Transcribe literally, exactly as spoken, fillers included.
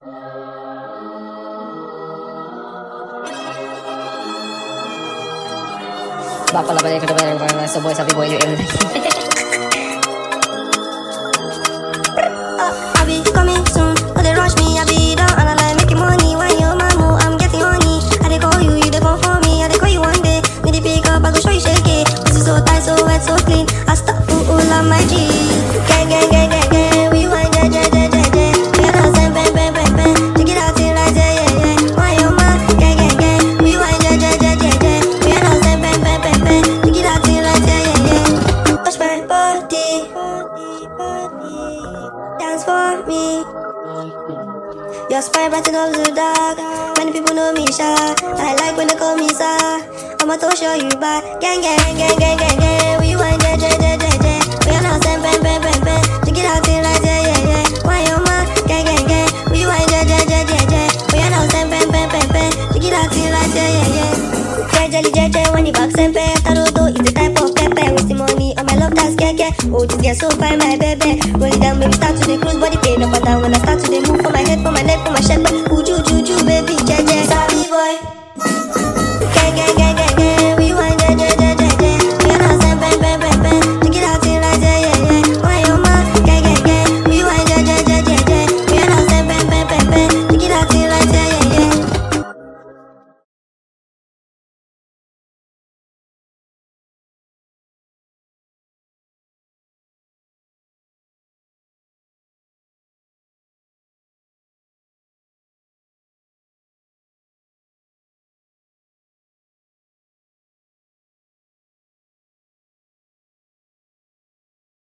Back pala pala ko na so boys, happy boy you everything. I'll be coming soon, but they rush me, I be down and I like making money. When you're my move, I'm getting honey. I dey call you, you dey come for me. I dey call you one day, need to pick up, I go show you shake it. This is so tight, so wet, so clean. I stop full of my G. Gang, gang, gang, gang, gang. We want yeah, yeah, yeah, yeah, yeah. We are not saying bang, bang, bang, bang. Check it out till like yeah, yeah, yeah. Why you man? Gang, gang, gang. We want yeah, yeah, yeah, yeah, yeah. We are not saying bang, bang, bang, bang. Check it out till like yeah, yeah, yeah. Touch my body, dance for me. Your spine brighten up the dark. Many people know me shy. I like when they call me sir. I'ma to show you back. Gang, gang, gang, gang, gang, gang. We want yeah, yeah, yeah, yeah, yeah. We are not saying bang, bang, bang, bang. Check it out till like yeah, yeah, yeah. Why you man? Gang, gang, gang. We want yeah, yeah, yeah, yeah, yeah. We are not saying bang, bang, bang, bang. Check it out till like yeah, yeah, yeah. Yeah, jelly, yeah, yeah. When you back sempe, taroto is the type of pepper. Wasting money on my love that's keke. Oh, this girl so fine, my baby. Roll it down, baby, start to the cruise, body pain up and down when I